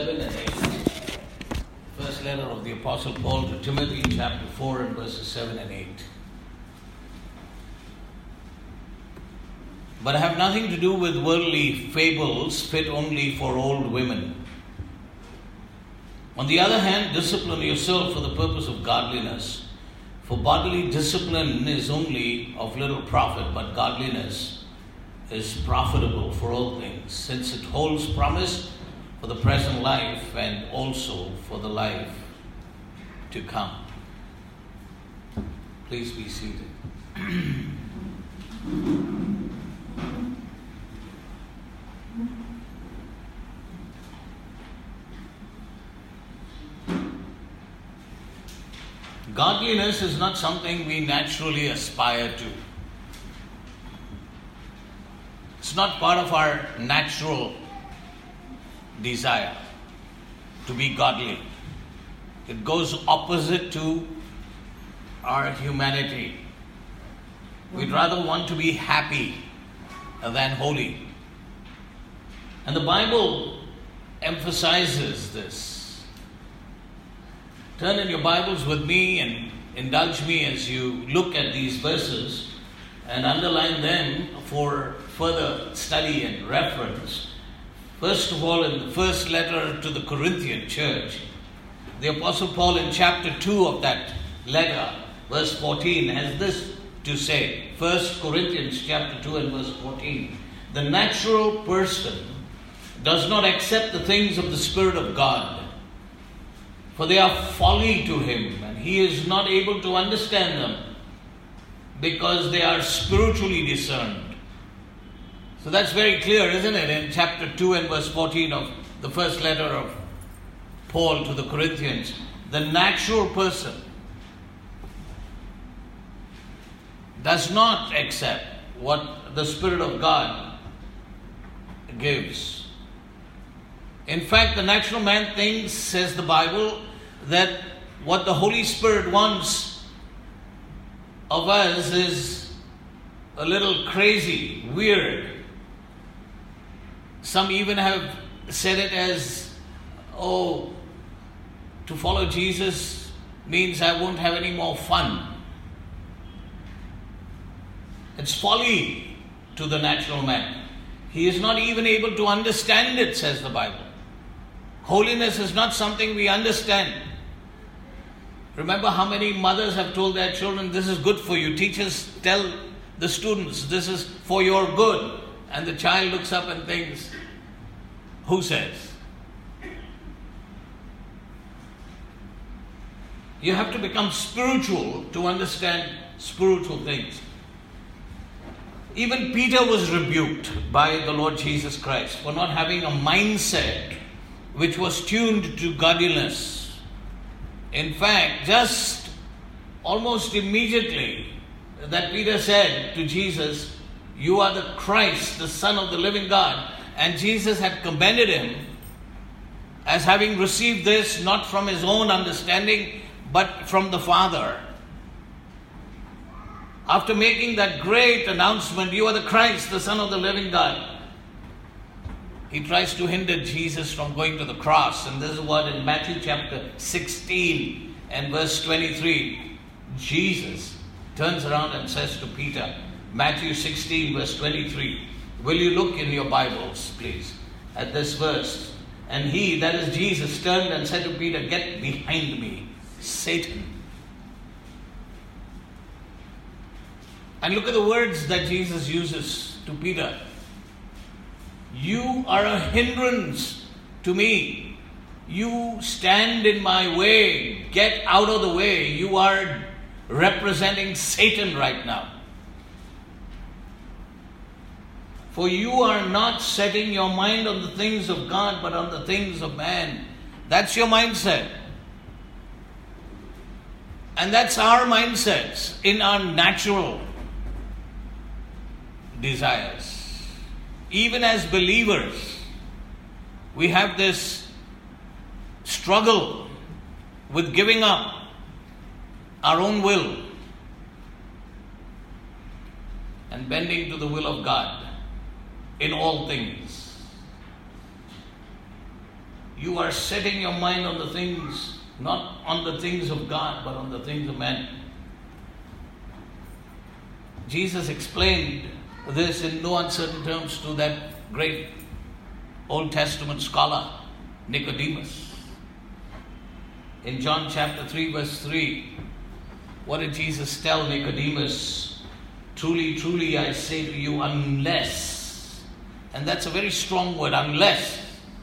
7 and 8. First letter of the Apostle Paul to Timothy, chapter 4 and verses 7 and 8. But I have nothing to do with worldly fables fit only for old women. On the other hand, discipline yourself for the purpose of godliness. For bodily discipline is only of little profit, but godliness is profitable for all things, since it holds promise for the present life and also for the life to come. Please be seated. Godliness is not something we naturally aspire to. It's not part of our natural desire to be godly. It goes opposite to our humanity. We'd rather want to be happy than holy. And the Bible emphasizes this. Turn in your Bibles with me and indulge me as you look at these verses and underline them for further study and reference. First of all, in the first letter to the Corinthian church, the Apostle Paul in chapter 2 of that letter, verse 14, has this to say. 1 Corinthians chapter 2 and verse 14. The natural person does not accept the things of the Spirit of God, for they are folly to him, and he is not able to understand them because they are spiritually discerned. So that's very clear, isn't it? In chapter 2 and verse 14 of the first letter of Paul to the Corinthians, the natural person does not accept what the Spirit of God gives. In fact, the natural man thinks, says the Bible, that what the Holy Spirit wants of us is a little crazy, weird. Some even have said it as, to follow Jesus means I won't have any more fun. It's folly to the natural man. He is not even able to understand it, says the Bible. Holiness is not something we understand. Remember how many mothers have told their children, this is good for you. Teachers tell the students, this is for your good. And the child looks up and thinks, who says? You have to become spiritual to understand spiritual things. Even Peter was rebuked by the Lord Jesus Christ for not having a mindset which was tuned to godliness. In fact, just almost immediately that Peter said to Jesus, you are the Christ, the Son of the living God. And Jesus had commended him as having received this not from his own understanding, but from the Father. After making that great announcement, you are the Christ, the Son of the living God, he tries to hinder Jesus from going to the cross. And this is what in Matthew chapter 16 and verse 23, Jesus turns around and says to Peter, Matthew 16 verse 23, will you look in your Bibles, please, at this verse? And he, that is Jesus, turned and said to Peter, get behind me, Satan. And look at the words that Jesus uses to Peter. You are a hindrance to me. You stand in my way. Get out of the way. You are representing Satan right now. For you are not setting your mind on the things of God, but on the things of man. That's your mindset. And that's our mindsets in our natural desires. Even as believers, we have this struggle with giving up our own will and bending to the will of God in all things. You are setting your mind on the things, not on the things of God, but on the things of men. Jesus explained this in no uncertain terms to that great Old Testament scholar, Nicodemus. In John chapter 3, verse 3, what did Jesus tell Nicodemus? Truly, truly, I say to you, unless, and that's a very strong word, unless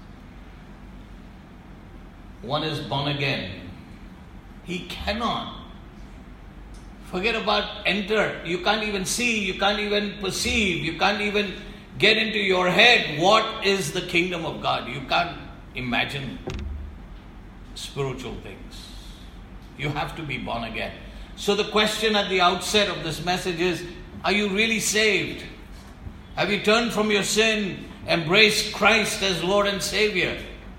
one is born again, he cannot. Forget about enter. You can't even see, you can't even perceive, you can't even get into your head what is the kingdom of God. You can't imagine spiritual things. You have to be born again. So the question at the outset of this message is, are you really saved? Have you turned from your sin, embraced Christ as Lord and Savior?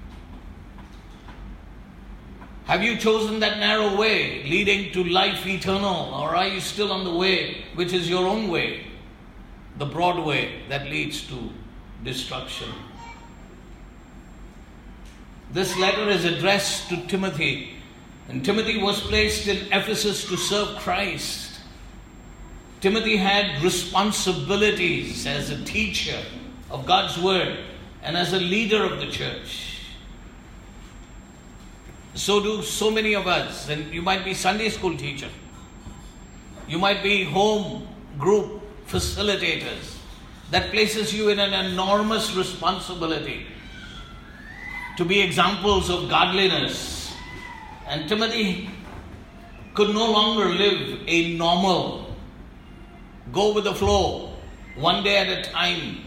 Have you chosen that narrow way leading to life eternal? Or are you still on the way which is your own way? The broad way that leads to destruction. This letter is addressed to Timothy. And Timothy was placed in Ephesus to serve Christ. Timothy had responsibilities as a teacher of God's word and as a leader of the church. So do so many of us. And you might be Sunday school teacher. You might be home group facilitators. That places you in an enormous responsibility to be examples of godliness. And Timothy could no longer live a normal, go with the flow, one day at a time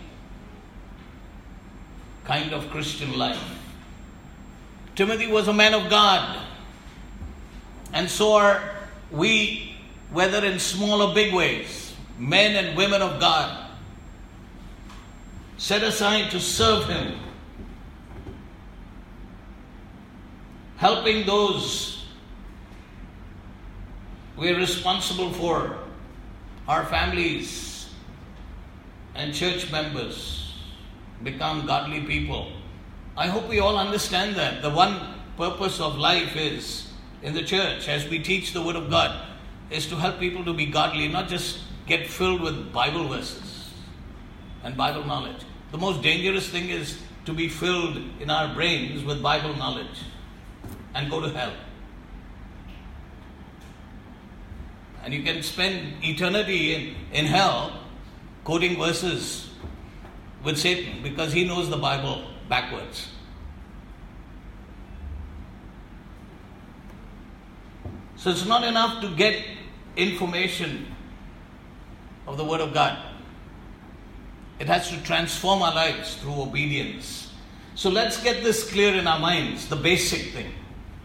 kind of Christian life. Timothy was a man of God. And so are we, whether in small or big ways, men and women of God, set aside to serve Him, helping those we're responsible for, our families and church members, become godly people. I hope we all understand that. The one purpose of life is, in the church, as we teach the Word of God, is to help people to be godly, not just get filled with Bible verses and Bible knowledge. The most dangerous thing is to be filled in our brains with Bible knowledge and go to hell. And you can spend eternity in hell quoting verses with Satan because he knows the Bible backwards. So it's not enough to get information of the Word of God. It has to transform our lives through obedience. So let's get this clear in our minds, the basic thing.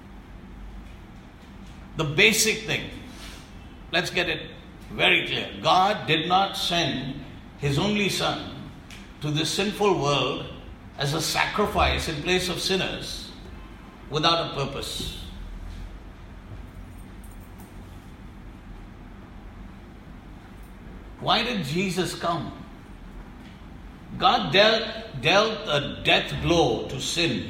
The basic thing. Let's get it very clear. God did not send His only Son to this sinful world as a sacrifice in place of sinners without a purpose. Why did Jesus come? God dealt a death blow to sin.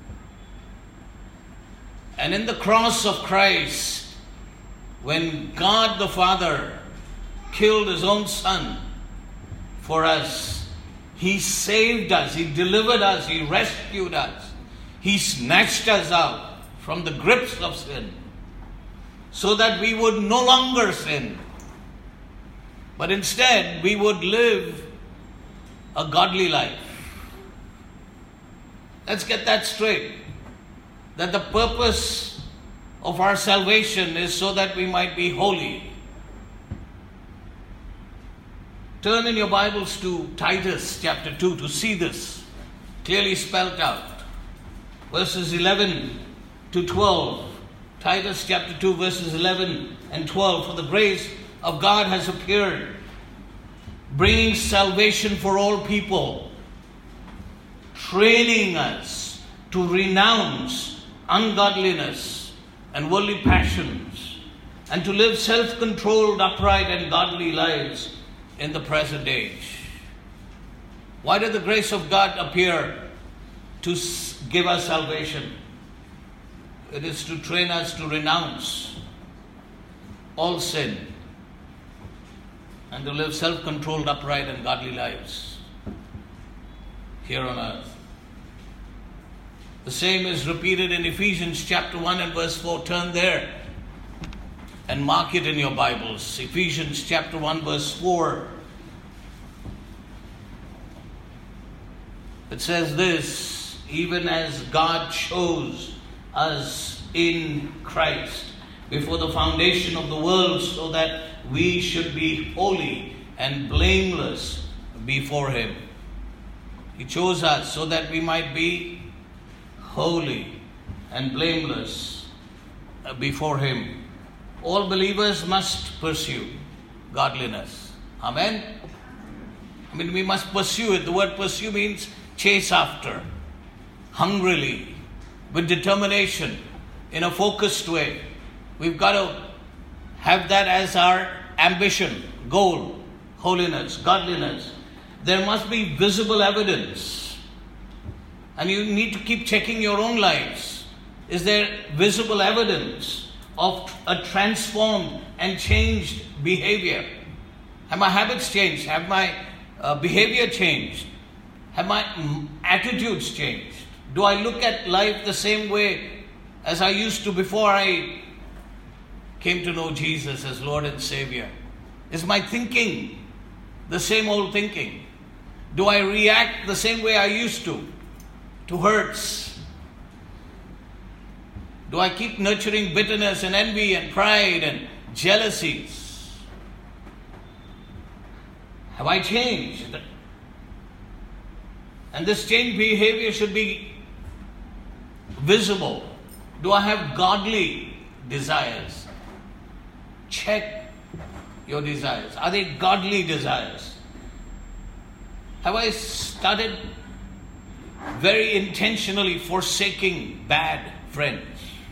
And in the cross of Christ, when God the Father killed His own Son for us, He saved us, He delivered us, He rescued us. He snatched us out from the grips of sin so that we would no longer sin, but instead we would live a godly life. Let's get that straight. That the purpose of our salvation is so that we might be holy. Turn in your Bibles to Titus chapter 2 to see this clearly spelled out. Verses 11 to 12. Titus chapter 2 verses 11 and 12. For the grace of God has appeared, bringing salvation for all people, training us to renounce ungodliness and worldly passions, and to live self-controlled, upright, and godly lives in the present age. Why did the grace of God appear? To give us salvation. It is to train us to renounce all sin and to live self-controlled, upright and godly lives here on earth. The same is repeated in Ephesians chapter 1 and verse 4. Turn there and mark it in your Bibles. Ephesians chapter 1 verse 4. It says this, even as God chose us in Christ before the foundation of the world, so that we should be holy and blameless before Him. He chose us so that we might be holy and blameless before Him. All believers must pursue godliness. Amen? We must pursue it. The word pursue means chase after, hungrily, with determination, in a focused way. We've got to have that as our ambition, goal, holiness, godliness. There must be visible evidence. And you need to keep checking your own lives. Is there visible evidence of a transformed and changed behavior? Have my habits changed? Have my behavior changed? Have my attitudes changed? Do I look at life the same way as I used to before I came to know Jesus as Lord and Savior? Is my thinking the same old thinking? Do I react the same way I used to hurts? Do I keep nurturing bitterness and envy and pride and jealousies? Have I changed? And this changed behavior should be visible. Do I have godly desires? Check your desires. Are they godly desires? Have I started very intentionally forsaking bad friends,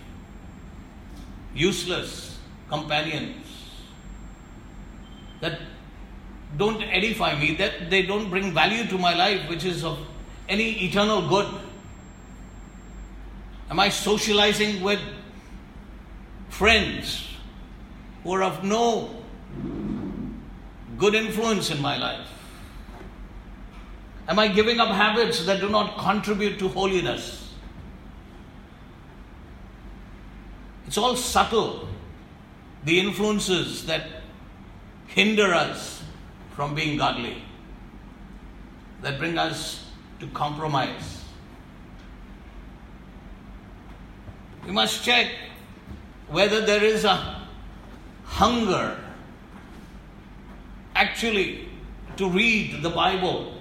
useless companions that don't edify me, that they don't bring value to my life, which is of any eternal good? Am I socializing with friends who are of no good influence in my life? Am I giving up habits that do not contribute to holiness? It's all subtle, the influences that hinder us from being godly, that bring us to compromise. We must check whether there is a hunger actually to read the Bible.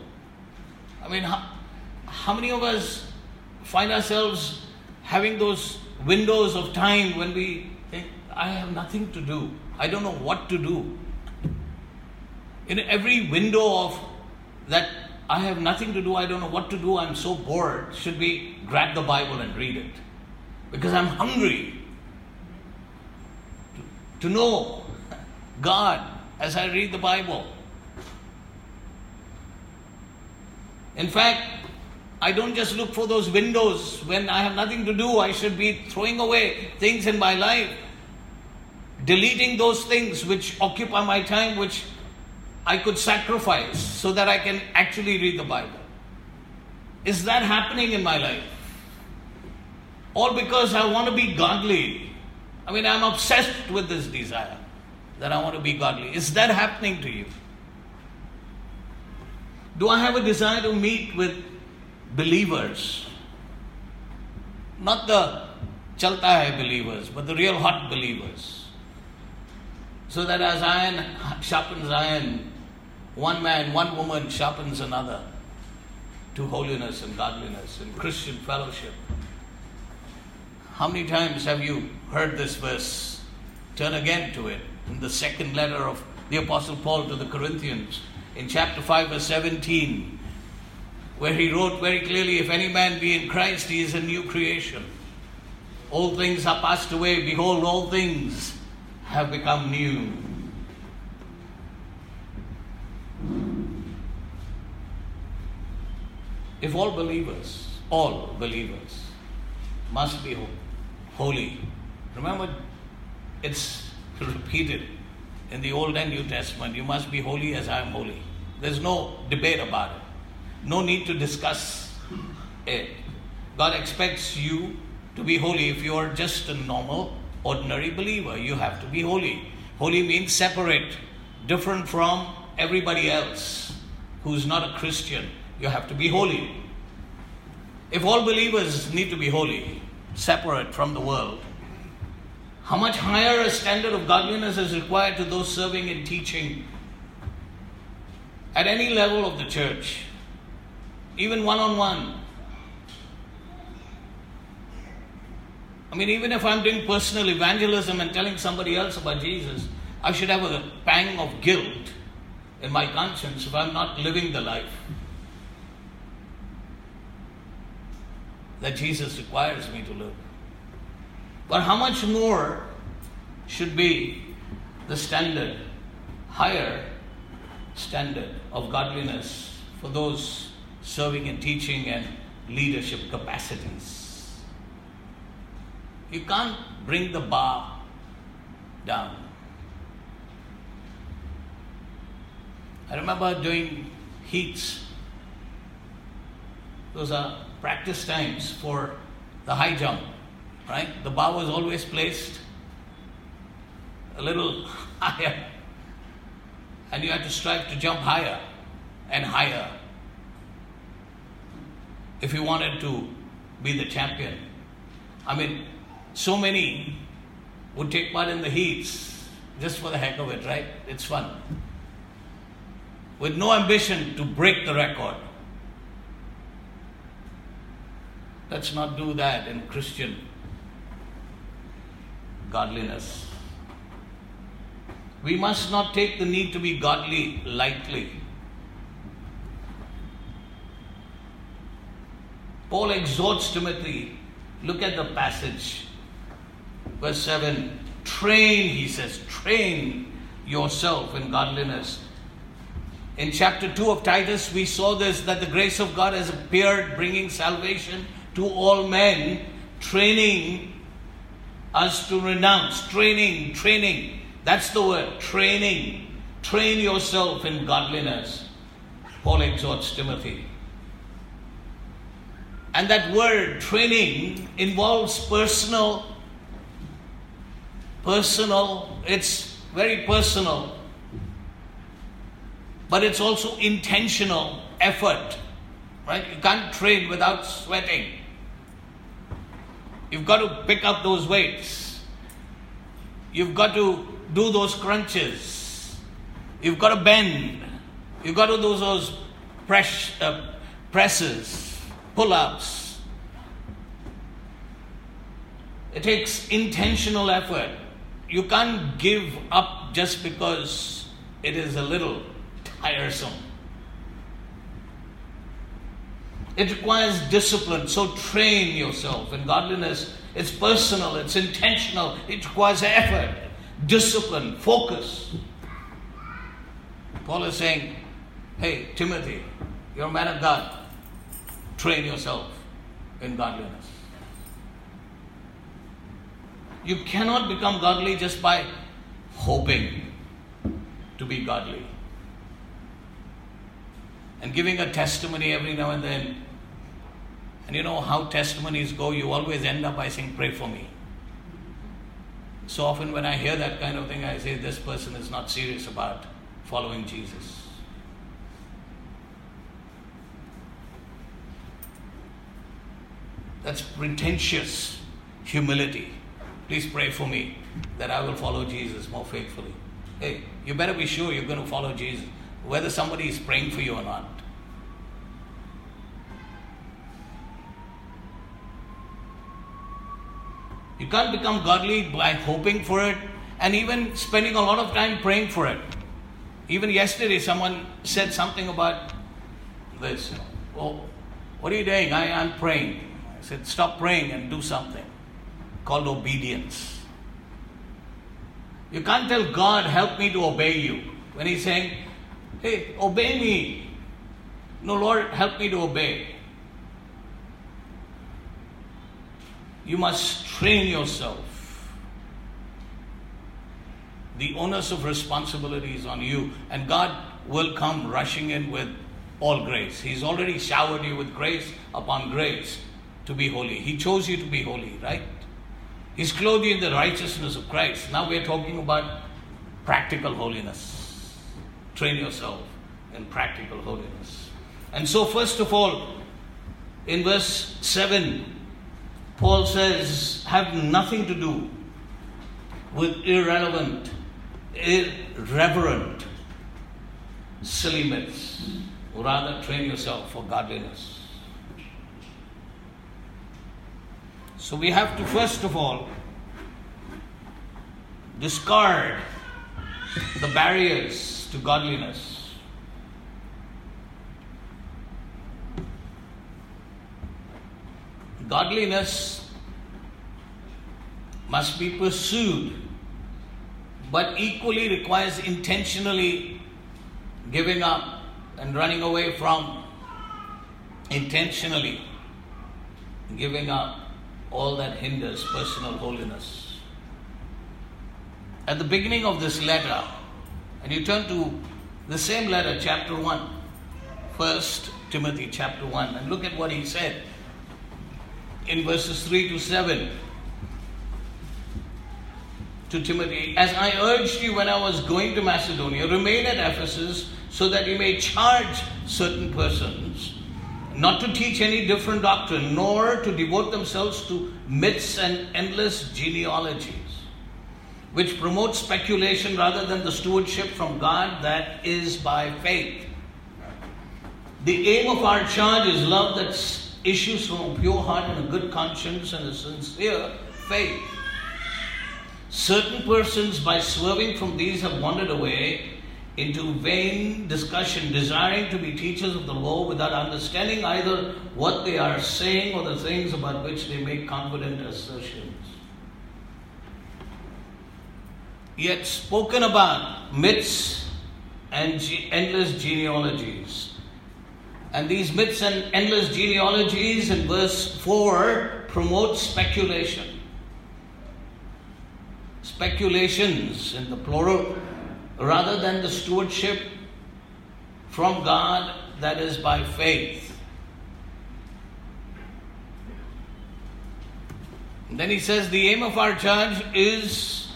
How many of us find ourselves having those windows of time when we think, I have nothing to do, I don't know what to do? In every window of that, I have nothing to do, I don't know what to do, I'm so bored, should we grab the Bible and read it? Because I'm hungry to know God as I read the Bible. In fact, I don't just look for those windows when I have nothing to do. I should be throwing away things in my life, deleting those things which occupy my time, which I could sacrifice so that I can actually read the Bible. Is that happening in my life? All because I want to be godly. I'm obsessed with this desire that I want to be godly. Is that happening to you? Do I have a desire to meet with believers? Not the chalta hai believers, but the real hot believers. So that as iron sharpens iron, one man, one woman sharpens another to holiness and godliness and Christian fellowship. How many times have you heard this verse? Turn again to it in the second letter of the Apostle Paul to the Corinthians, in chapter 5 verse 17, where he wrote very clearly, if any man be in Christ, he is a new creation. All things are passed away, behold, all things have become new. If all believers all believers must be holy. Remember, it's repeated in the Old and New Testament. You must be holy as I am holy. There's no debate about it. No need to discuss it. God expects you to be holy. If you are just a normal, ordinary believer, you have to be holy. Holy means separate, different from everybody else who's not a Christian. You have to be holy. If all believers need to be holy, separate from the world, how much higher a standard of godliness is required to those serving and teaching at any level of the church, even one-on-one. I mean, even if I'm doing personal evangelism and telling somebody else about Jesus, I should have a pang of guilt in my conscience if I'm not living the life that Jesus requires me to live. But how much more should be the standard, higher standard of godliness for those serving and teaching and leadership capacities? You can't bring the bar down. I remember doing heats. Those are practice times for the high jump, right? The bar was always placed a little higher, and you had to strive to jump higher and higher if you wanted to be the champion. I mean, so many would take part in the heats just for the heck of it, right? It's fun. With no ambition to break the record. Let's not do that in Christian godliness. We must not take the need to be godly lightly. Paul exhorts Timothy. Look at the passage. Verse 7. Train, he says, train yourself in godliness. In chapter 2 of Titus, we saw this, that the grace of God has appeared, bringing salvation to all men, training us to renounce. Training. That's the word, training. Train yourself in godliness. Paul exhorts Timothy. And that word, training, involves personal. It's very personal. But it's also intentional effort. Right? You can't train without sweating. You've got to pick up those weights. You've got to do those crunches. You've got to bend. You've got to do those presses, pull-ups. It takes intentional effort. You can't give up just because it is a little tiresome. It requires discipline. So train yourself in godliness. It's personal, it's intentional, it requires effort, discipline, focus. Paul is saying, hey, Timothy, you're a man of God. Train yourself in godliness. You cannot become godly just by hoping to be godly and giving a testimony every now and then. And you know how testimonies go, you always end up by saying, pray for me. So often when I hear that kind of thing, I say, this person is not serious about following Jesus. That's pretentious humility. Please pray for me that I will follow Jesus more faithfully. Hey, you better be sure you're going to follow Jesus, whether somebody is praying for you or not. You can't become godly by hoping for it and even spending a lot of time praying for it. Even yesterday someone said something about this. Oh, what are you doing? I'm praying. I said, stop praying and do something called obedience. You can't tell God, help me to obey you, when He's saying, hey, obey me. No, Lord, help me to obey. You must train yourself. The onus of responsibility is on you, and God will come rushing in with all grace. He's already showered you with grace upon grace to be holy. He chose you to be holy, right? He's clothed you in the righteousness of Christ. Now we're talking about practical holiness. Train yourself in practical holiness. And so first of all, in verse 7, Paul says, have nothing to do with irrelevant, irreverent, silly myths. Rather, train yourself for godliness. So we have to first of all discard the barriers to godliness. Godliness must be pursued, but equally requires intentionally giving up and running away from, intentionally giving up all that hinders personal holiness. At the beginning of this letter, and you turn to the same letter, chapter 1, 1 Timothy chapter 1, and look at what he said in verses 3 to 7 to Timothy. As I urged you when I was going to Macedonia, remain at Ephesus so that you may charge certain persons not to teach any different doctrine, nor to devote themselves to myths and endless genealogies, which promote speculation rather than the stewardship from God that is by faith. The aim of our charge is love that issues from a pure heart and a good conscience and a sincere faith. Certain persons, by swerving from these, have wandered away into vain discussion, desiring to be teachers of the law without understanding either what they are saying or the things about which they make confident assertions. Yet spoken about myths and endless genealogies. And these myths and endless genealogies in verse 4 promote speculation. Speculations in the plural, rather than the stewardship from God that is by faith. And then he says the aim of our charge is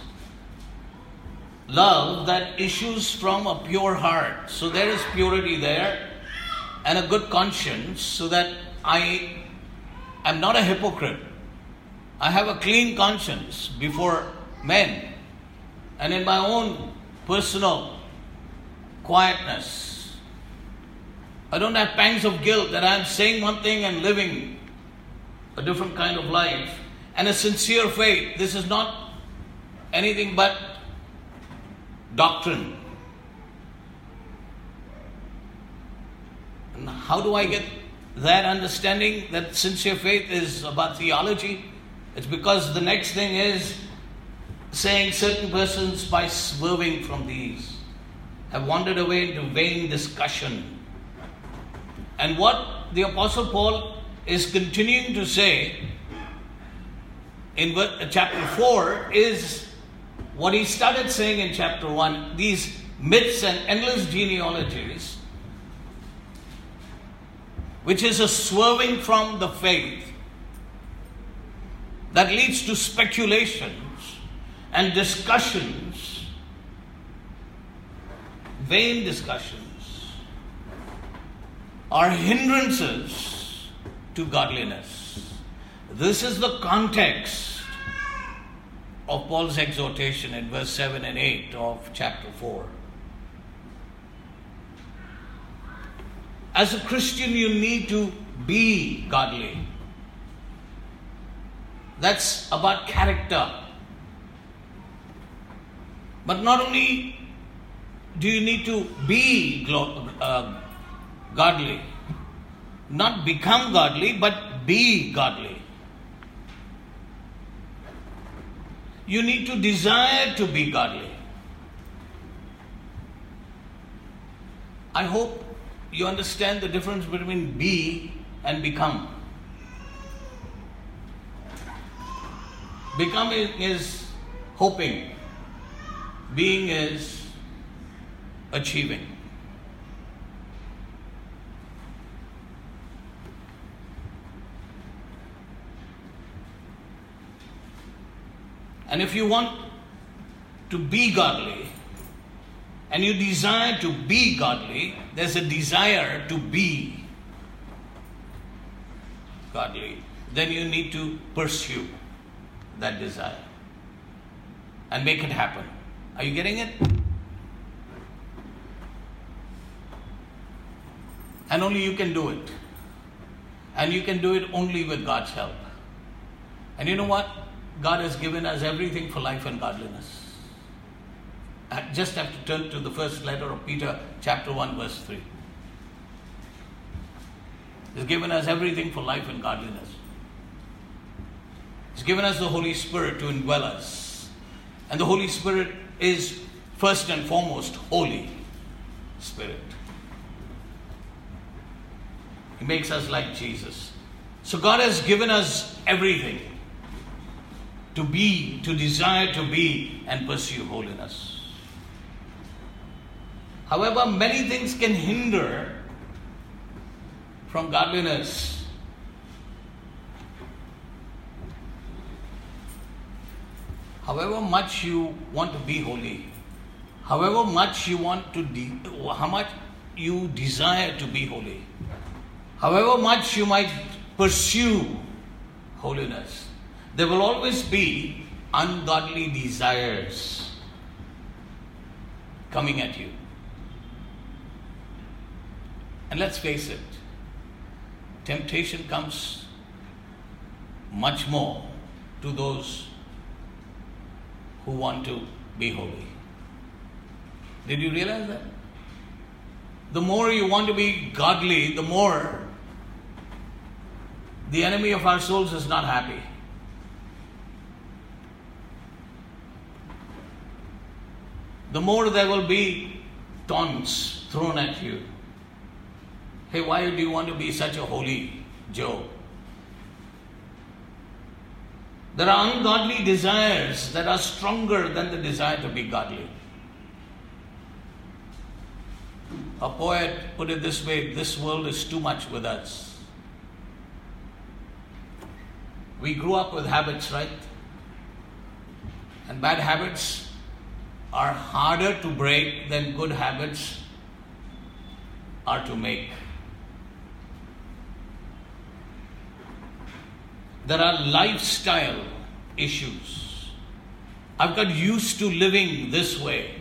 love that issues from a pure heart. So there is purity there and a good conscience, so that I am not a hypocrite. I have a clean conscience before men and in my own personal quietness. I don't have pangs of guilt that I'm saying one thing and living a different kind of life. And a sincere faith. This is not anything but doctrine. And how do I get that understanding that sincere faith is about theology? It's because the next thing is saying certain persons, by swerving from these, have wandered away into vain discussion. And what the Apostle Paul is continuing to say in chapter 4 is what he started saying in chapter 1. These myths and endless genealogies, which is a swerving from the faith that leads to speculations and discussions, vain discussions, are hindrances to godliness. This is the context of Paul's exhortation in verse 7 and 8 of chapter 4. As a Christian, you need to be godly. That's about character. But not only do you need to be godly, not become godly, but be godly. You need to desire to be godly. I hope you understand the difference between be and become. Becoming is hoping. Being is achieving. And if you want to be godly, and you desire to be godly, there's a desire to be godly. Then you need to pursue that desire and make it happen. Are you getting it? And only you can do it. And you can do it only with God's help. And you know what? God has given us everything for life and godliness. I just have to turn to the first letter of Peter, chapter 1, verse 3. He's given us everything for life and godliness. He's given us the Holy Spirit to indwell us. And the Holy Spirit is first and foremost Holy Spirit. He makes us like Jesus. So God has given us everything to be, to desire to be, and pursue holiness. However, many things can hinder from godliness. However much you want to be holy, however much you want to, how much you desire to be holy, however much you might pursue holiness, there will always be ungodly desires coming at you. And let's face it, temptation comes much more to those who want to be holy. Did you realize that? The more you want to be godly, the more the enemy of our souls is not happy. The more there will be taunts thrown at you. Hey, why do you want to be such a holy Joe? There are ungodly desires that are stronger than the desire to be godly. A poet put it this way: this world is too much with us. We grew up with habits, right? And bad habits are harder to break than good habits are to make. There are lifestyle issues. I've got used to living this way.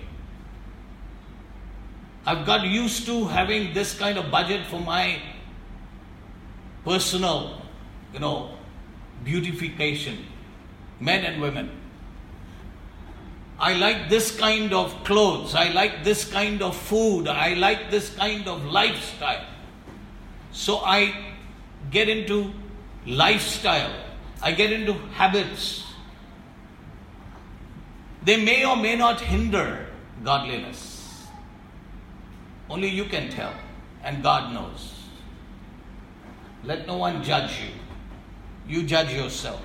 I've got used to having this kind of budget for my personal, beautification, men and women. I like this kind of clothes. I like this kind of food. I like this kind of lifestyle. So I get into lifestyle. I get into habits. They may or may not hinder godliness. Only you can tell, and God knows. Let no one judge you. You judge yourself.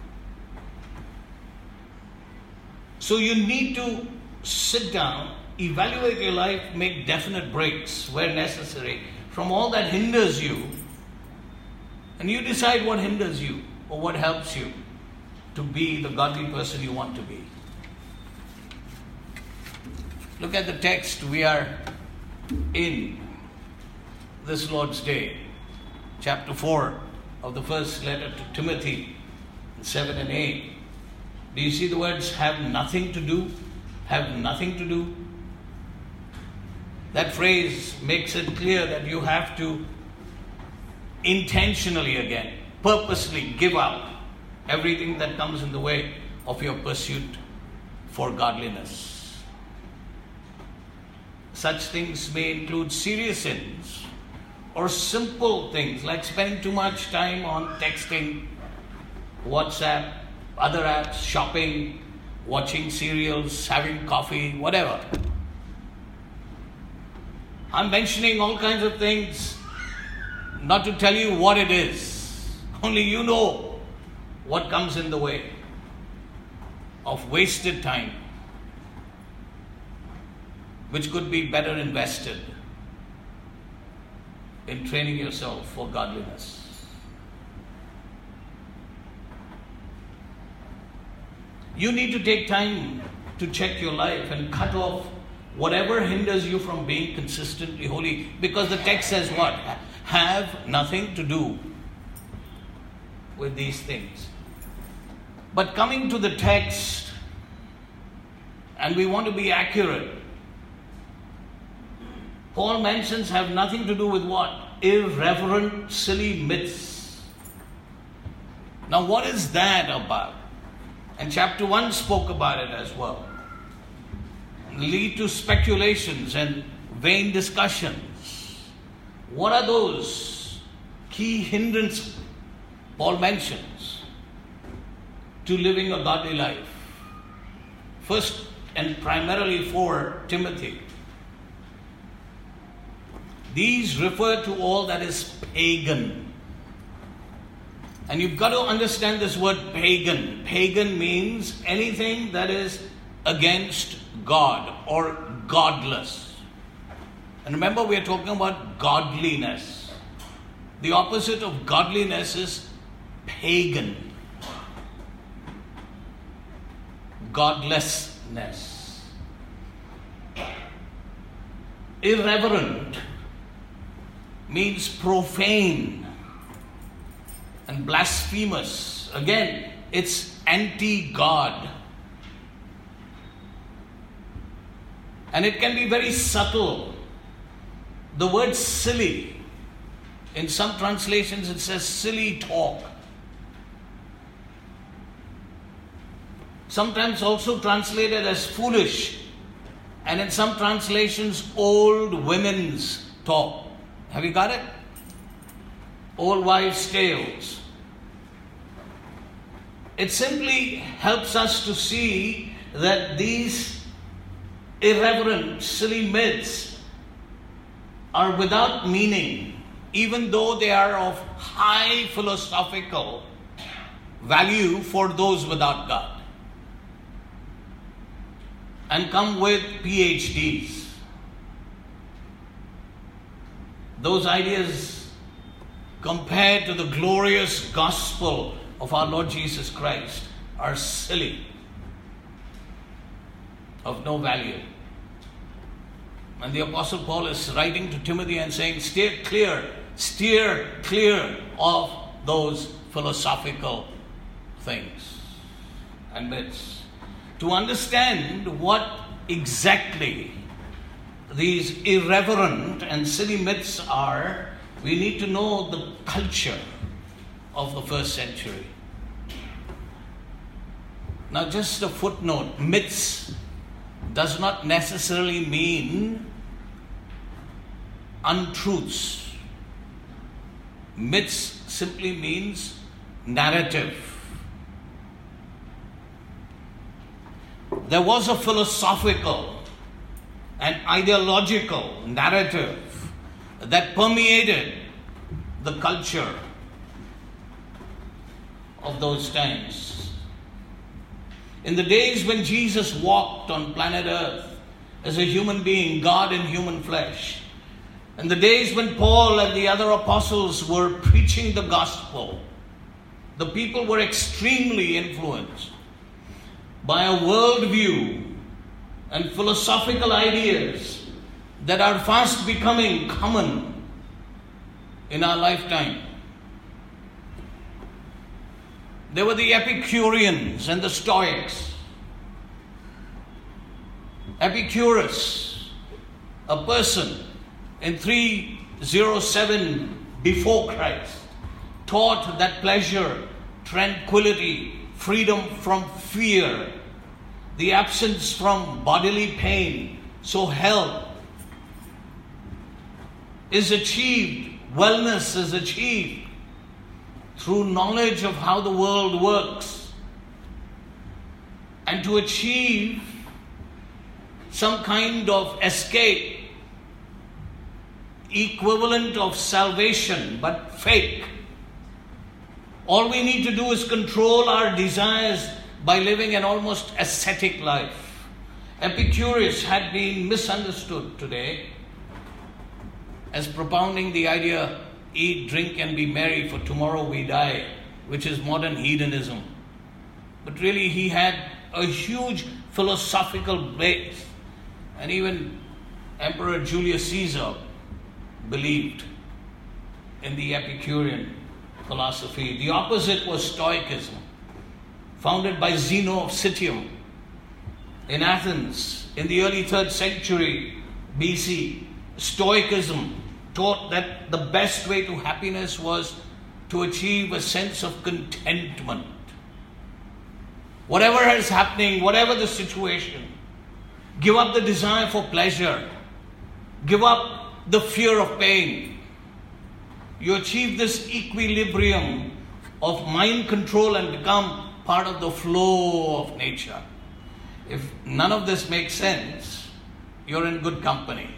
So you need to sit down, evaluate your life, make definite breaks where necessary from all that hinders you, and you decide what hinders you or what helps you to be the godly person you want to be. Look at the text we are in this Lord's Day, chapter 4 of the first letter to Timothy, 7 and 8. Do you see the words have nothing to do? Have nothing to do? That phrase makes it clear that you have to intentionally again, purposely give up everything that comes in the way of your pursuit for godliness. Such things may include serious sins or simple things like spending too much time on texting, WhatsApp, other apps, shopping, watching serials, having coffee, whatever. I'm mentioning all kinds of things not to tell you what it is. Only you know what comes in the way. of wasted time, which could be better invested in training yourself for godliness. You need to take time to check your life and cut off whatever hinders you from being consistently holy. Because the text says what? Have nothing to do with these things. But coming to the text, and we want to be accurate, Paul mentions have nothing to do with what? Irreverent, silly myths. Now what is that about? And chapter 1 spoke about it as well. Lead to speculations and vain discussions. What are those key hindrances Paul mentions to living a godly life? First and primarily for Timothy. These refer to all that is pagan. And you've got to understand this word pagan. Pagan means anything that is against God or godless. And remember, we are talking about godliness. The opposite of godliness is pagan. Godlessness. Irreverent means profane and blasphemous. Again, it's anti-God. And it can be very subtle. The word silly, in some translations it says silly talk. Sometimes also translated as foolish. And in some translations, old women's talk. Have you got it? Old wives' tales. It simply helps us to see that these irreverent, silly myths are without meaning, even though they are of high philosophical value for those without God, and come with PhDs. Those ideas compared to the glorious gospel of our Lord Jesus Christ are silly, of no value. And the Apostle Paul is writing to Timothy and saying, steer clear of those philosophical things and myths. To understand what exactly these irreverent and silly myths are, we need to know the culture of the first century. Now, just a footnote, myths does not necessarily mean untruths. Myths simply means narrative. There was a philosophical and ideological narrative that permeated the culture of those times. In the days when Jesus walked on planet Earth as a human being, God in human flesh, in the days when Paul and the other apostles were preaching the gospel, the people were extremely influenced by a worldview and philosophical ideas that are fast becoming common in our lifetime. There were the Epicureans and the Stoics. Epicurus, a person in 307 before Christ, taught that pleasure, tranquility, freedom from fear, the absence from bodily pain, so health is achieved, wellness is achieved through knowledge of how the world works. And to achieve some kind of escape, equivalent of salvation, but fake, all we need to do is control our desires by living an almost ascetic life. Epicurus had been misunderstood today as propounding the idea, eat, drink, and be merry, for tomorrow we die, which is modern hedonism. But really, he had a huge philosophical base, and even Emperor Julius Caesar believed in the Epicurean philosophy. The opposite was Stoicism, founded by Zeno of Citium in Athens in the early 3rd century BC. Stoicism taught that the best way to happiness was to achieve a sense of contentment. Whatever is happening, whatever the situation, give up the desire for pleasure, give up the fear of pain. You achieve this equilibrium of mind control and become part of the flow of nature. If none of this makes sense, you're in good company.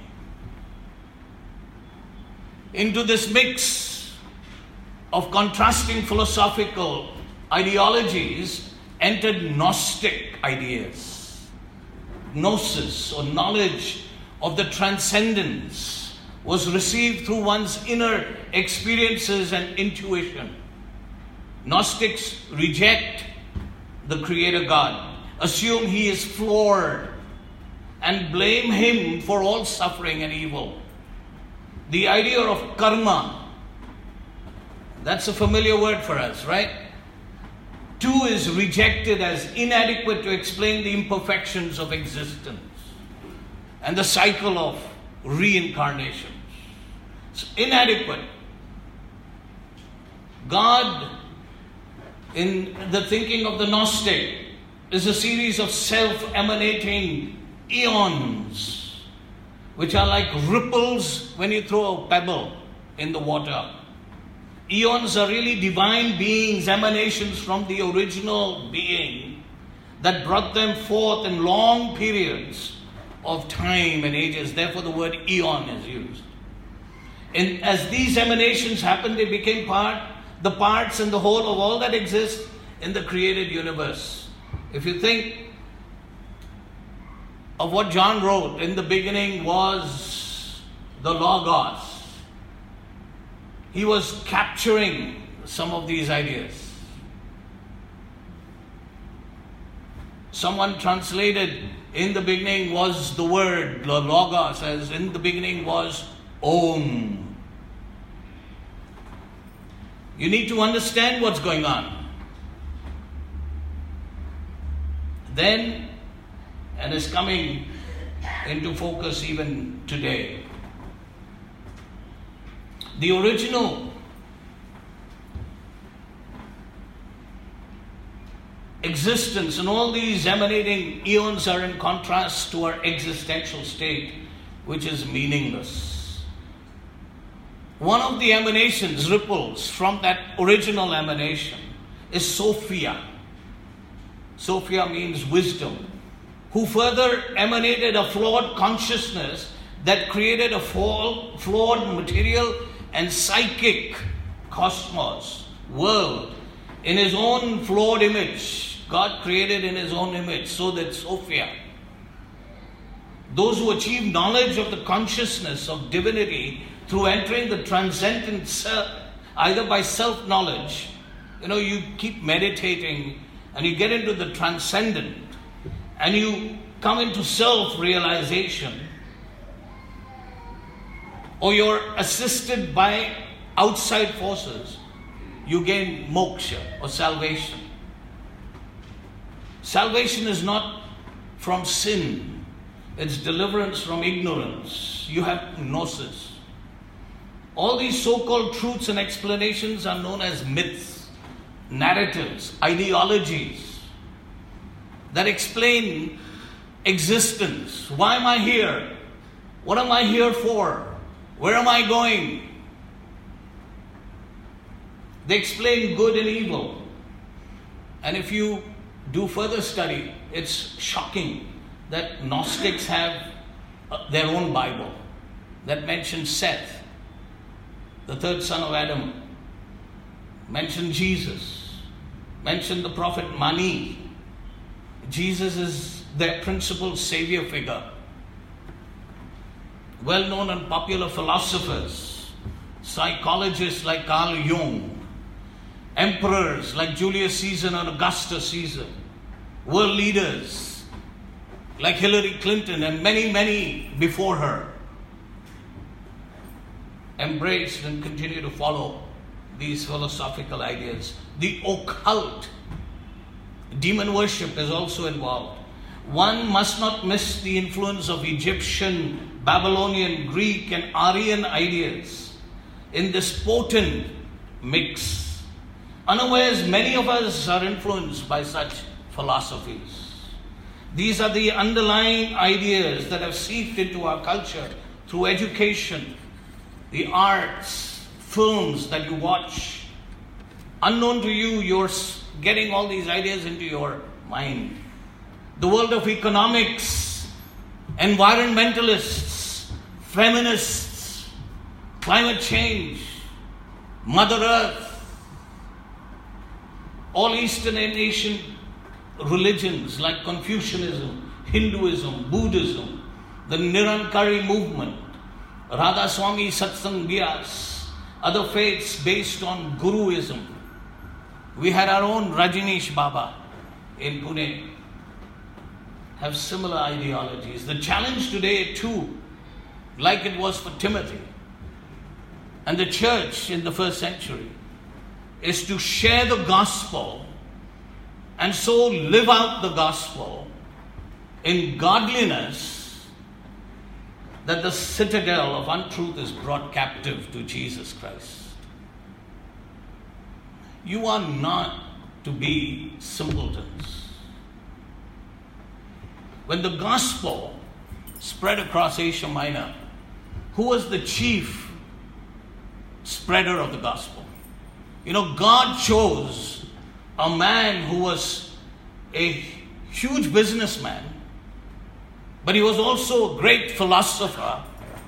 Into this mix of contrasting philosophical ideologies entered Gnostic ideas. Gnosis, or knowledge of the transcendence, was received through one's inner experiences and intuition. Gnostics reject the Creator God, assume He is flawed, and blame Him for all suffering and evil. The idea of karma, that's a familiar word for us, right? Too is rejected as inadequate to explain the imperfections of existence and the cycle of reincarnations. It's inadequate. God, in the thinking of the Gnostic, is a series of self-emanating eons, which are like ripples when you throw a pebble in the water. Eons are really divine beings, emanations from the original being that brought them forth in long periods of time and ages. Therefore, the word eon is used. And as these emanations happened, they became the parts and the whole of all that exists in the created universe. If you think of what John wrote, in the beginning was the Logos. He was capturing some of these ideas. Someone translated, in the beginning was the word, the Logos, as in the beginning was Om. You need to understand what's going on. Then, and is coming into focus even today, the original existence and all these emanating eons are in contrast to our existential state, which is meaningless. One of the emanations, ripples from that original emanation, is Sophia. Sophia means wisdom, who further emanated a flawed consciousness that created a flawed material and psychic cosmos, world, in His own flawed image. God created in His own image, so that Sophia, those who achieve knowledge of the consciousness of divinity through entering the transcendent self, either by self-knowledge, you keep meditating and you get into the transcendent and you come into self-realization, or you're assisted by outside forces, you gain moksha or salvation. Salvation is not from sin. It's deliverance from ignorance. You have gnosis. All these so-called truths and explanations are known as myths, narratives, ideologies that explain existence. Why am I here? What am I here for? Where am I going? They explain good and evil. And if you do further study, it's shocking that Gnostics have their own Bible that mentions Seth, the third son of Adam, mention Jesus, mention the prophet Mani, Jesus is their principal savior figure. Well-known and popular philosophers, psychologists like Carl Jung, emperors like Julius Caesar and Augustus Caesar, world leaders like Hillary Clinton and many, many before her embraced and continue to follow these philosophical ideas. The occult, demon worship is also involved. One must not miss the influence of Egyptian, Babylonian, Greek and Aryan ideas in this potent mix. Unawares, many of us are influenced by such philosophies. These are the underlying ideas that have seeped into our culture through education, the arts, films that you watch. Unknown to you, you're getting all these ideas into your mind. The world of economics, environmentalists, feminists, climate change, Mother Earth, all Eastern and Asian religions like Confucianism, Hinduism, Buddhism, the Nirankari movement, Radha Swami Satsang Vyas, other faiths based on Guruism. We had our own Rajneesh Baba in Pune, have similar ideologies. The challenge today too, like it was for Timothy and the church in the first century, is to share the gospel and so live out the gospel in godliness, that the citadel of untruth is brought captive to Jesus Christ. You are not to be simpletons. When the gospel spread across Asia Minor, who was the chief spreader of the gospel? God chose a man who was a huge businessman, but he was also a great philosopher.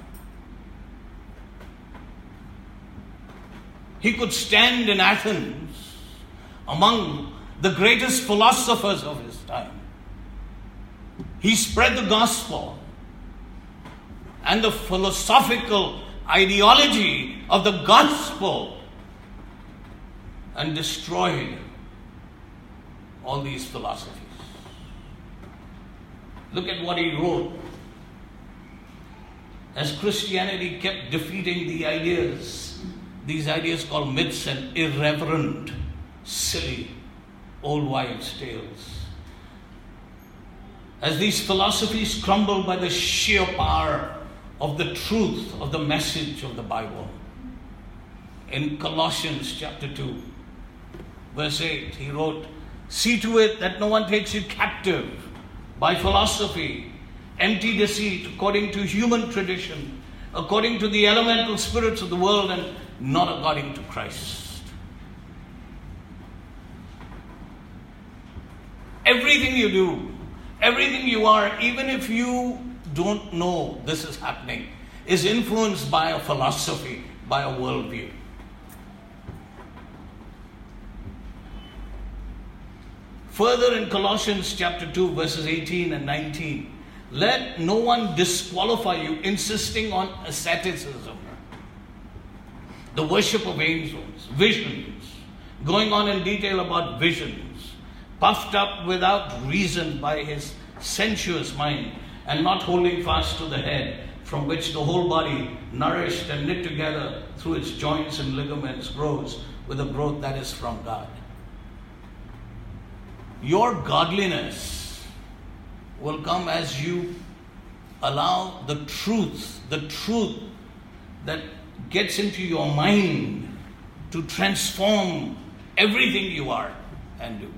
He could stand in Athens among the greatest philosophers of his time. He spread the gospel and the philosophical ideology of the gospel and destroyed all these philosophies. Look at what he wrote. As Christianity kept defeating these ideas called myths and irreverent, silly, old wives' tales. As these philosophies crumbled by the sheer power of the truth of the message of the Bible. In Colossians chapter 2, verse 8, he wrote, "See to it that no one takes you captive by philosophy, empty deceit, according to human tradition, according to the elemental spirits of the world, and not according to Christ." Everything you do, everything you are, even if you don't know this is happening, is influenced by a philosophy, by a worldview. Further in Colossians chapter 2, verses 18 and 19, let no one disqualify you insisting on asceticism, the worship of angels, visions, going on in detail about visions, puffed up without reason by his sensuous mind, and not holding fast to the head, from which the whole body, nourished and knit together through its joints and ligaments, grows with a growth that is from God. Your godliness will come as you allow the truth that gets into your mind to transform everything you are and do.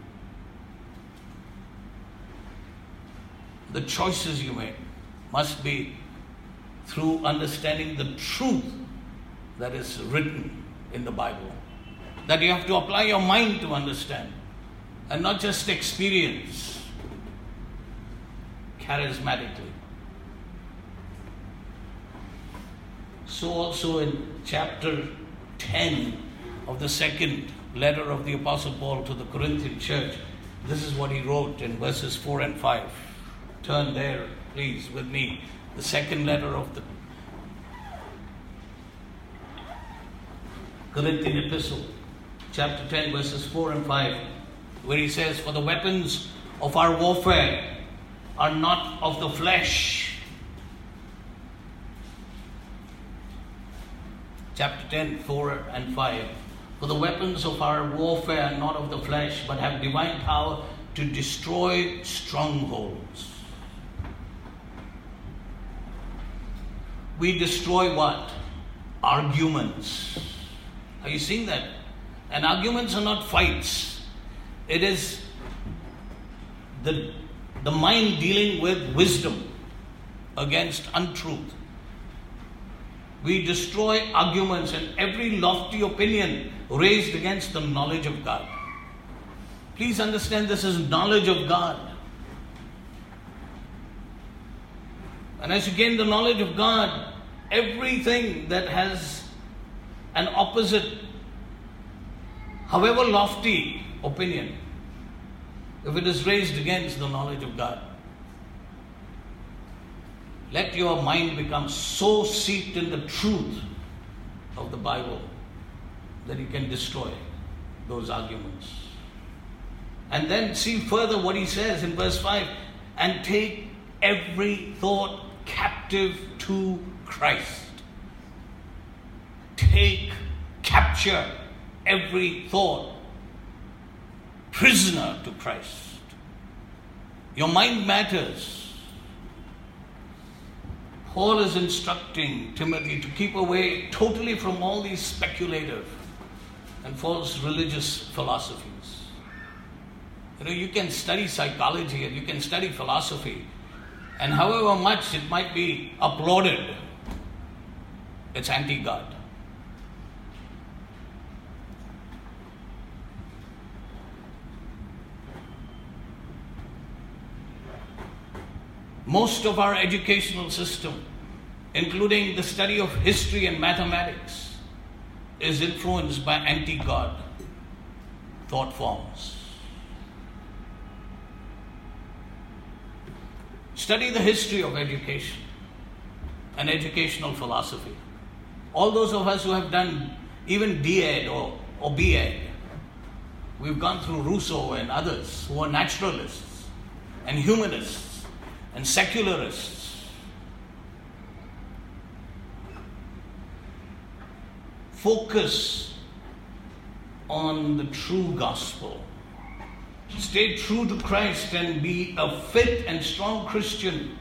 The choices you make must be through understanding the truth that is written in the Bible, that you have to apply your mind to understand and not just experience charismatically. So also in chapter 10 of the second letter of the Apostle Paul to the Corinthian church, This is what he wrote in verses 4 and 5. Turn there, please, with me. The second letter of the Corinthian epistle, chapter 10, verses 4 and 5, where he says, "For the weapons of our warfare are not of the flesh." Chapter 10, 4 and 5. "For the weapons of our warfare are not of the flesh, but have divine power to destroy strongholds." We destroy what? Arguments. Are you seeing that? And arguments are not fights. It is the mind dealing with wisdom against untruth. We destroy arguments and every lofty opinion raised against the knowledge of God. Please understand, this is knowledge of God. And as you gain the knowledge of God, everything that has an opposite, however lofty opinion, if it is raised against the knowledge of God, let your mind become so seated in the truth of the Bible that you can destroy those arguments. And then see further what he says in verse 5, "And take every thought captive to Christ." Capture every thought prisoner to Christ. Your mind matters. Paul is instructing Timothy to keep away totally from all these speculative and false religious philosophies. You can study psychology and you can study philosophy, and however much it might be applauded, it's anti-God. Most of our educational system, including the study of history and mathematics, is influenced by anti-God thought forms. Study the history of education and educational philosophy. All those of us who have done even D.Ed or B.Ed, we've gone through Rousseau and others who are naturalists and humanists and secularists. Focus on the true gospel. Stay true to Christ and be a fit and strong Christian.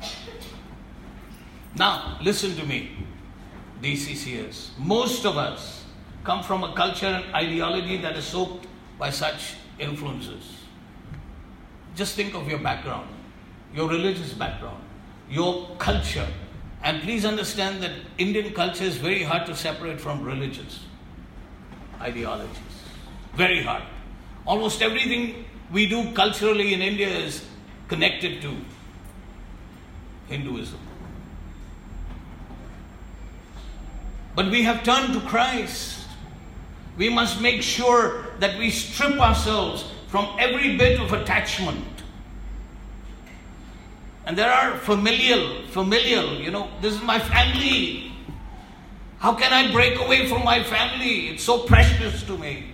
Now, listen to me, DCCS. Most of us come from a culture and ideology that is soaked by such influences. Just think of your background, your religious background, your culture. And please understand that Indian culture is very hard to separate from religious ideologies. Very hard. Almost everything we do culturally in India is connected to Hinduism. But we have turned to Christ. We must make sure that we strip ourselves from every bit of attachment. And there are familial, this is my family. How can I break away from my family? It's so precious to me.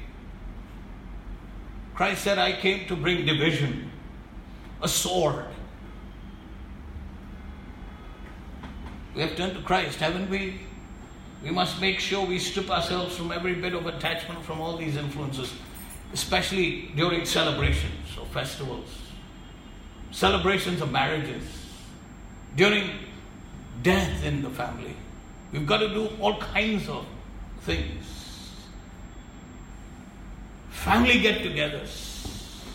Christ said, I came to bring division, a sword. We have turned to Christ, haven't we? We must make sure we strip ourselves from every bit of attachment from all these influences, especially during celebrations or festivals, celebrations of marriages, during death in the family. We've got to do all kinds of things. Family get-togethers.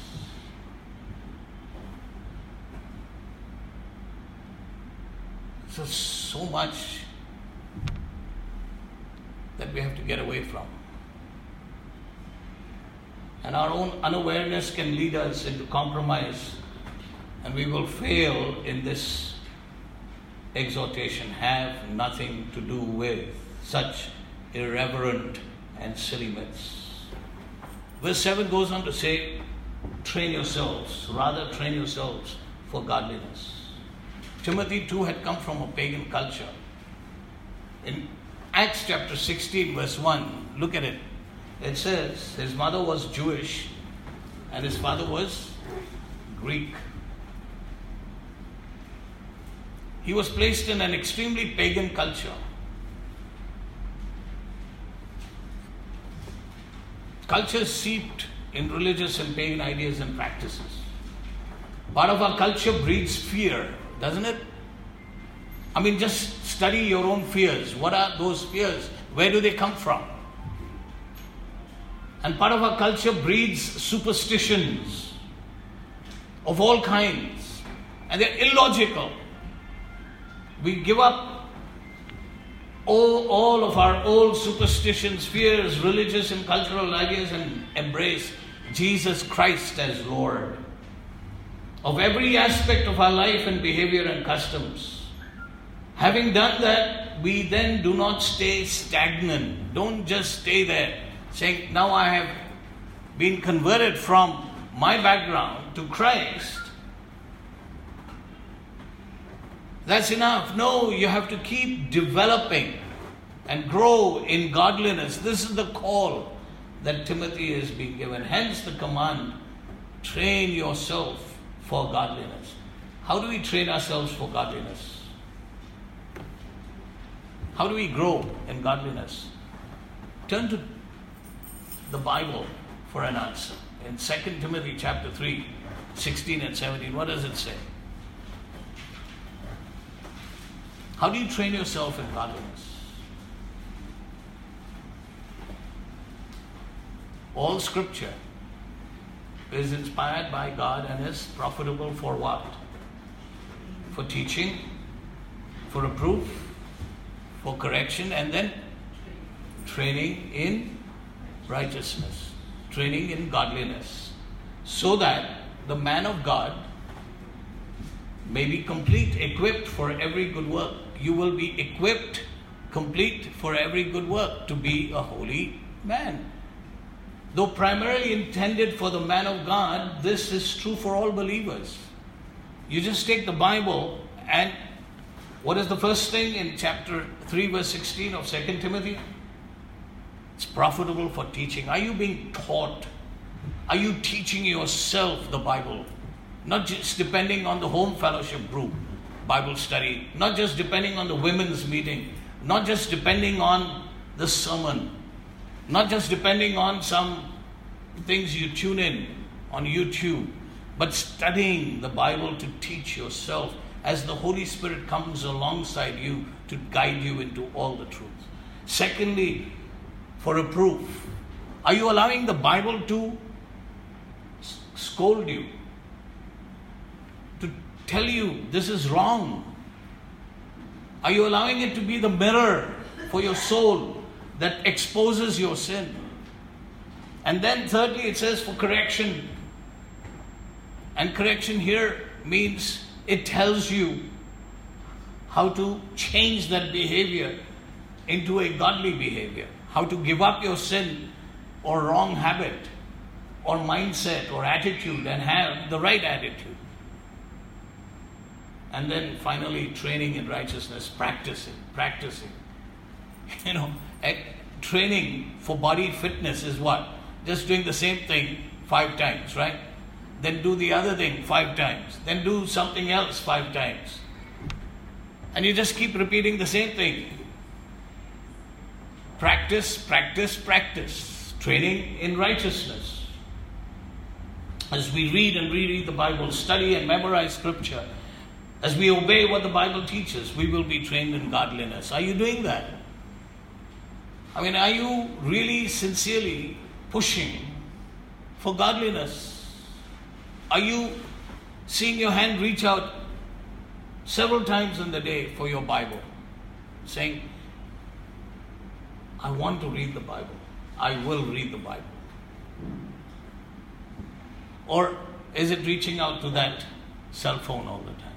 So much that we have to get away from. And our own unawareness can lead us into compromise, and we will fail in this exhortation. Have nothing to do with such irreverent and silly myths. Verse 7 goes on to say, train yourselves, rather train yourselves for godliness. Timothy too had come from a pagan culture. In Acts chapter 16 verse 1, look at it. It says his mother was Jewish and his father was Greek. He was placed in an extremely pagan culture. Culture seeped in religious and pagan ideas and practices. Part of our culture breeds fear, doesn't it? I mean, just study your own fears. What are those fears? Where do they come from? And part of our culture breeds superstitions of all kinds. And they're illogical. We give up all of our old superstitions, fears, religious and cultural ideas and embrace Jesus Christ as Lord of every aspect of our life and behavior and customs. Having done that, we then do not stay stagnant. Don't just stay there saying, now I have been converted from my background to Christ. That's enough. No, you have to keep developing and grow in godliness. This is the call that Timothy is being given. Hence the command, train yourself for godliness. How do we train ourselves for godliness? How do we grow in godliness? Turn to the Bible for an answer. In 2 Timothy chapter 3, 16 and 17, what does it say? How do you train yourself in godliness? All scripture is inspired by God and is profitable for what? For teaching, for reproof, for correction, and then training in righteousness, training in godliness, so that the man of God may be complete, equipped for every good work. You will be equipped, complete for every good work to be a holy man. Though primarily intended for the man of God, this is true for all believers. You just take the Bible and what is the first thing in chapter 3 verse 16 of 2 Timothy? It's profitable for teaching. Are you being taught? Are you teaching yourself the Bible? Not just depending on the home fellowship group, Bible study, not just depending on the women's meeting, not just depending on the sermon, not just depending on some things you tune in on YouTube, but studying the Bible to teach yourself as the Holy Spirit comes alongside you to guide you into all the truth. Secondly, for reproof. Are you allowing the Bible to scold you? To tell you this is wrong? Are you allowing it to be the mirror for your soul that exposes your sin? And then thirdly, it says for correction. And correction here means it tells you how to change that behavior into a godly behavior. How to give up your sin or wrong habit or mindset or attitude and have the right attitude. And then finally, training in righteousness, practicing. Training for body fitness is what? Just doing the same thing 5 times, right? Then do the other thing 5 times. Then do something else 5 times. And you just keep repeating the same thing. Practice. Training in righteousness. As we read and reread the Bible, study and memorize scripture, as we obey what the Bible teaches, we will be trained in godliness. Are you doing that? I mean, are you really sincerely pushing for godliness? Are you seeing your hand reach out several times in the day for your Bible, saying, I want to read the Bible. I will read the Bible. Or is it reaching out to that cell phone all the time?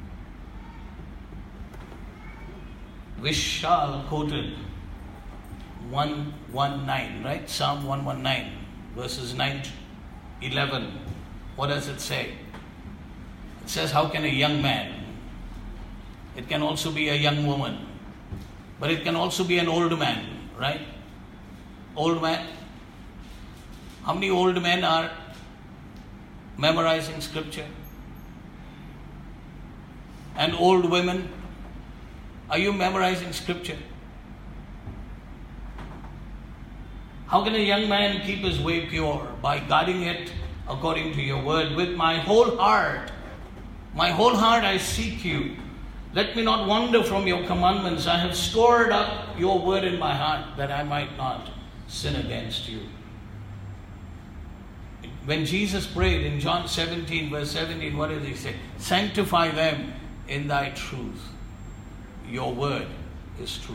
Vishal quoted 119, right? Psalm 119, verses 9 to 11. What does it say? It says, how can a young man, it can also be a young woman, but it can also be an old man, right? Old man. How many old men are memorizing scripture? And old women, are you memorizing scripture? How can a young man keep his way pure? By guarding it according to your word. With my whole heart I seek you. Let me not wander from your commandments. I have stored up your word in my heart that I might not sin against you. When Jesus prayed in John 17, verse 17, what did he say? Sanctify them in thy truth. Your word is truth.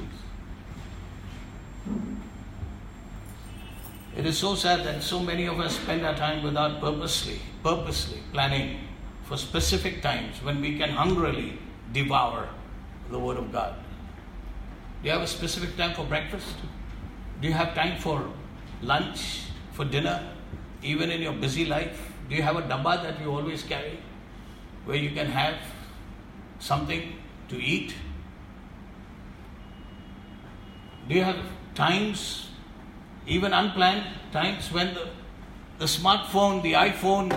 It is so sad that so many of us spend our time without purposely planning for specific times when we can hungrily devour the Word of God. Do you have a specific time for breakfast? Do you have time for lunch, for dinner, even in your busy life? Do you have a dabba that you always carry where you can have something to eat? Do you have times, even unplanned times, when the smartphone, the iPhone,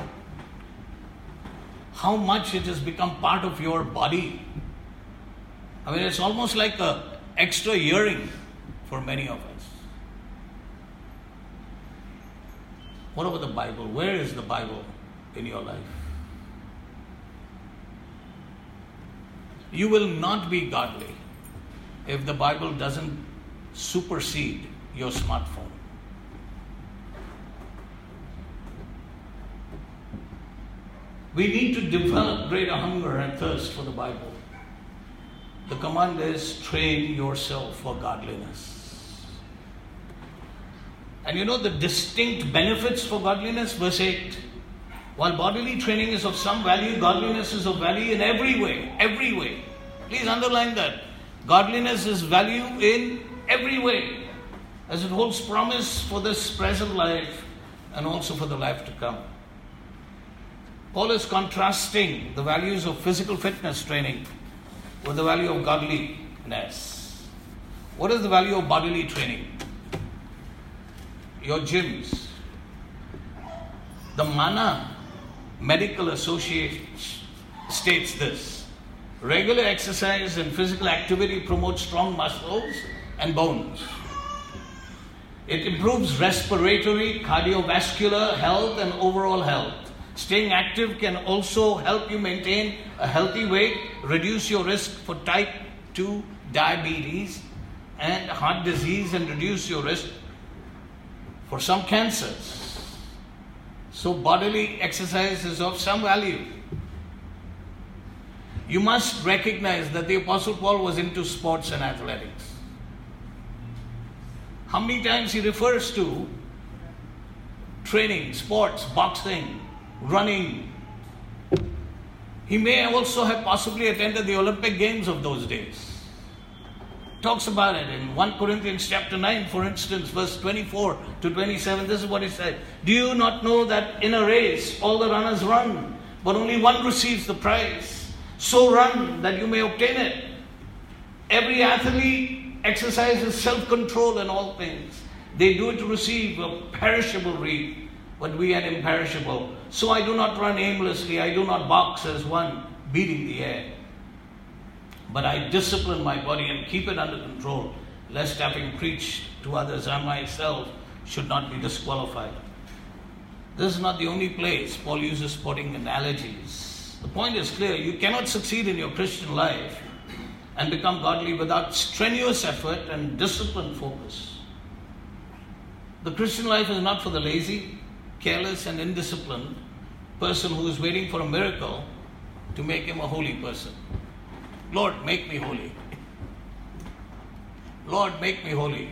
how much it has become part of your body? I mean, it's almost like an extra earring for many of us. What about the Bible? Where is the Bible in your life? You will not be godly if the Bible doesn't supersede your smartphone. We need to develop greater hunger and thirst for the Bible. The command is train yourself for godliness. And you know the distinct benefits for godliness? Verse 8. While bodily training is of some value, godliness is of value in every way. Every way. Please underline that. Godliness is value in every way, as it holds promise for this present life and also for the life to come. Paul is contrasting the values of physical fitness training with the value of godliness. What is the value of bodily training? Your gyms. The Mana Medical Association states this: regular exercise and physical activity promote strong muscles and bones. It improves respiratory, cardiovascular health and overall health. Staying active can also help you maintain a healthy weight, reduce your risk for type 2 diabetes and heart disease, and reduce your risk for some cancers. So bodily exercise is of some value. You must recognize that the Apostle Paul was into sports and athletics. How many times he refers to training, sports, boxing, running. He may also have possibly attended the Olympic Games of those days. Talks about it in 1 Corinthians chapter 9, for instance, verse 24 to 27. This is what he said. Do you not know that in a race all the runners run, but only one receives the prize? So run that you may obtain it. Every athlete exercises self-control in all things. They do it to receive a perishable wreath, but we an imperishable. So I do not run aimlessly, I do not box as one beating the air. But I discipline my body and keep it under control, lest having preached to others, I myself should not be disqualified. This is not the only place Paul uses sporting analogies. The point is clear: you cannot succeed in your Christian life and become godly without strenuous effort and disciplined focus. The Christian life is not for the lazy, careless and indisciplined person who is waiting for a miracle to make him a holy person. Lord, make me holy. Lord, make me holy.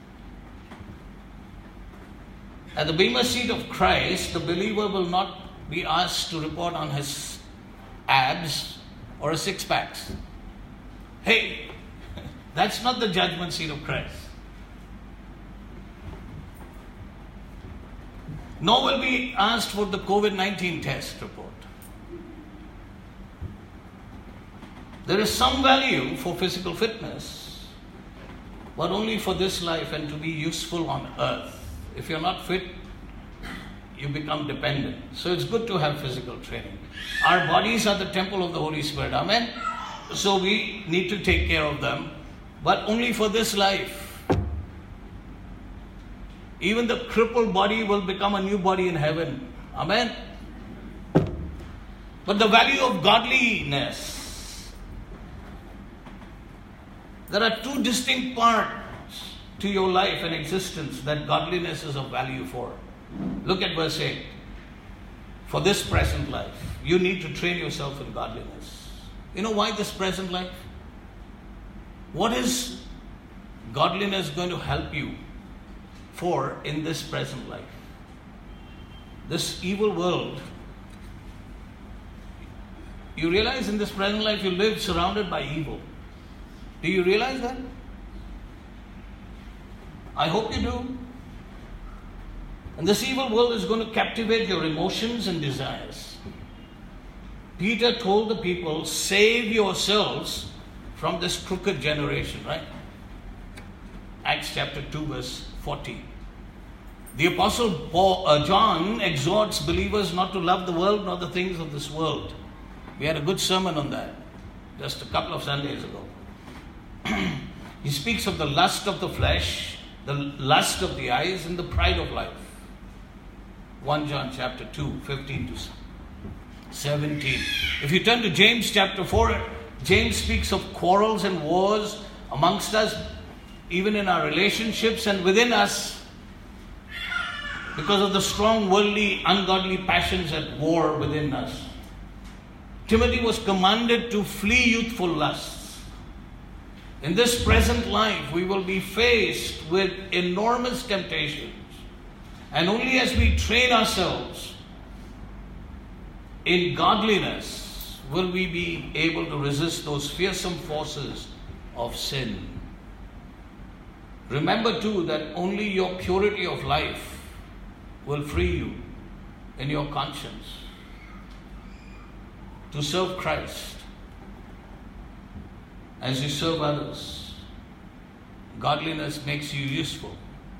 At the bema seat of Christ, the believer will not be asked to report on his abs or his six-packs. Hey, that's not the judgment seat of Christ. Nor will be asked for the COVID-19 test report. There is some value for physical fitness, but only for this life and to be useful on earth. If you're not fit, you become dependent. So it's good to have physical training. Our bodies are the temple of the Holy Spirit. Amen? So we need to take care of them, but only for this life. Even the crippled body will become a new body in heaven. Amen? But the value of godliness, there are two distinct parts to your life and existence that godliness is of value for. Look at verse 8. For this present life, you need to train yourself in godliness. You know why this present life? What is godliness going to help you for in this present life? This evil world, you realize in this present life you live surrounded by evil. Do you realize that? I hope you do. And this evil world is going to captivate your emotions and desires. Peter told the people, save yourselves from this crooked generation, right? Acts chapter 2 verse 40. The apostle John exhorts believers not to love the world nor the things of this world. We had a good sermon on that just a couple of Sundays ago. He speaks of the lust of the flesh, the lust of the eyes, and the pride of life. 1 John chapter 2, 15 to 17. If you turn to James chapter 4, James speaks of quarrels and wars amongst us, even in our relationships and within us, because of the strong worldly, ungodly passions at war within us. Timothy was commanded to flee youthful lusts. In this present life, we will be faced with enormous temptations. And only as we train ourselves in godliness will we be able to resist those fearsome forces of sin. Remember too that only your purity of life will free you in your conscience to serve Christ. As you serve others, godliness makes you useful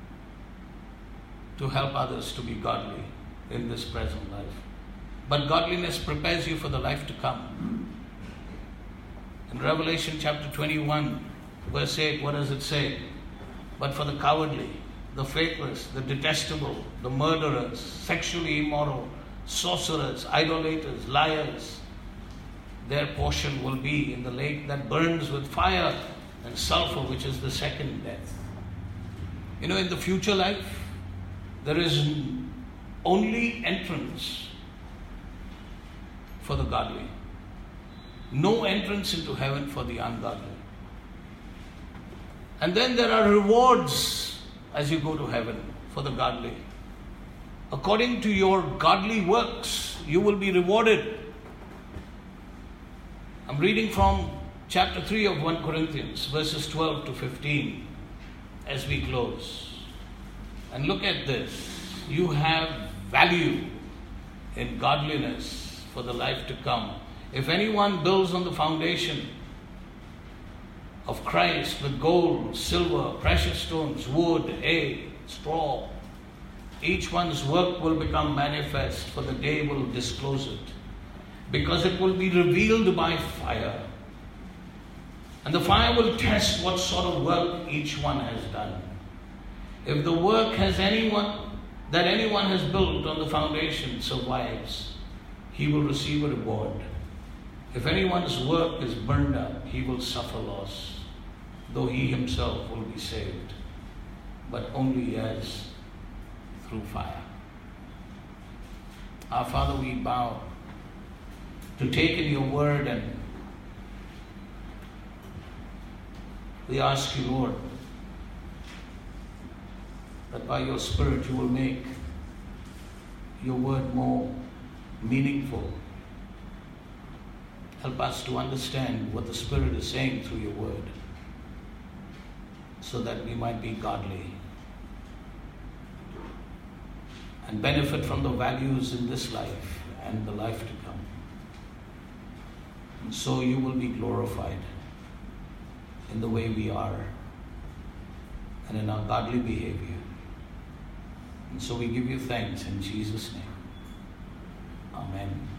to help others to be godly in this present life. But godliness prepares you for the life to come. In Revelation chapter 21, verse 8, what does it say? But for the cowardly, the faithless, the detestable, the murderers, sexually immoral, sorcerers, idolaters, liars, their portion will be in the lake that burns with fire and sulfur, which is the second death. You know, in the future life, there is only entrance for the godly. No entrance into heaven for the ungodly. And then there are rewards as you go to heaven for the godly. According to your godly works, you will be rewarded. I'm reading from chapter 3 of 1 Corinthians, verses 12 to 15, as we close. And look at this. You have value in godliness for the life to come. If anyone builds on the foundation of Christ with gold, silver, precious stones, wood, hay, straw, each one's work will become manifest, for the day will disclose it, because it will be revealed by fire. And the fire will test what sort of work each one has done. If the work that anyone has built on the foundation survives, he will receive a reward. If anyone's work is burned up, he will suffer loss, though he himself will be saved, but only as through fire. Our Father, we bow to take in your word, and we ask you, Lord, that by your Spirit you will make your word more meaningful. Help us to understand what the Spirit is saying through your word, so that we might be godly and benefit from the values in this life and the life to come. And so you will be glorified in the way we are and in our godly behavior. And so we give you thanks in Jesus' name. Amen.